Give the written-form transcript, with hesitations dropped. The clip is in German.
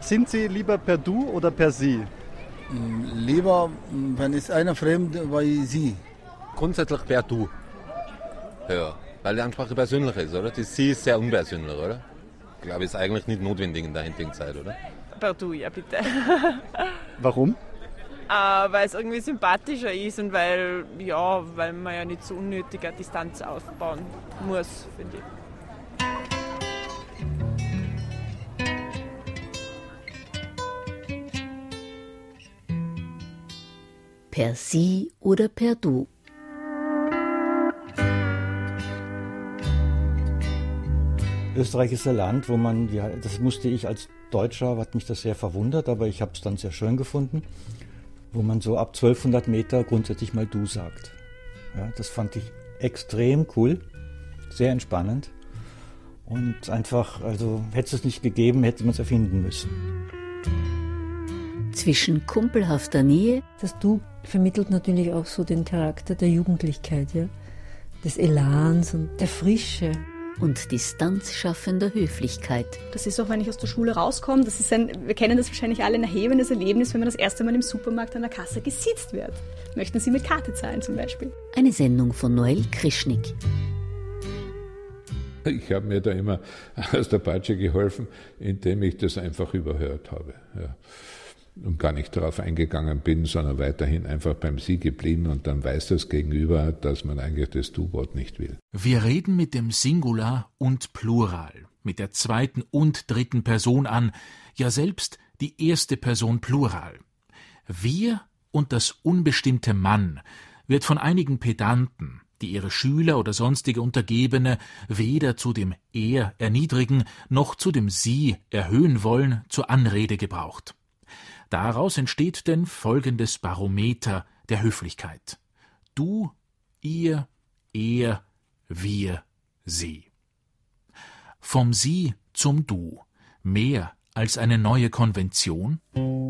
Sind Sie lieber per Du oder per Sie? Lieber, wenn es einer fremd, bei Sie. Grundsätzlich per Du. Ja, weil die Ansprache persönlich ist, oder? Das Sie ist sehr unpersönlich, oder? Ich glaube, ist eigentlich nicht notwendig in der heutigen Zeit, oder? Per Du, ja bitte. Warum? Weil es irgendwie sympathischer ist und weil man ja nicht so unnötig eine Distanz aufbauen muss, finde ich. Per Sie oder per Du? Österreich ist ein Land, wo man, das musste ich als Deutscher, hat mich das sehr verwundert, aber ich habe es dann sehr schön gefunden, wo man so ab 1200 Meter grundsätzlich mal Du sagt. Ja, das fand ich extrem cool, sehr entspannend und einfach, also hätte es nicht gegeben, hätte man es erfinden müssen. Zwischen kumpelhafter Nähe. Das Du vermittelt natürlich auch so den Charakter der Jugendlichkeit, ja? Des Elans und der Frische. Und distanzschaffender Höflichkeit. Das ist auch, wenn ich aus der Schule rauskomme, wir kennen das wahrscheinlich alle, ein erhebendes Erlebnis, wenn man das erste Mal im Supermarkt an der Kasse gesiezt wird. Möchten Sie mit Karte zahlen zum Beispiel? Eine Sendung von Noel Krischnick. Ich habe mir da immer aus der Patsche geholfen, indem ich das einfach überhört habe. Ja. Und gar nicht darauf eingegangen bin, sondern weiterhin einfach beim Sie geblieben und dann weiß das Gegenüber, dass man eigentlich das Du-Wort nicht will. Wir reden mit dem Singular und Plural, mit der zweiten und dritten Person an, ja selbst die erste Person Plural. Wir und das unbestimmte Mann wird von einigen Pedanten, die ihre Schüler oder sonstige Untergebene weder zu dem Er erniedrigen noch zu dem Sie erhöhen wollen, zur Anrede gebraucht. Daraus entsteht denn folgendes Barometer der Höflichkeit: Du, ihr, er, wir, sie. Vom Sie zum Du. Mehr als eine neue Konvention?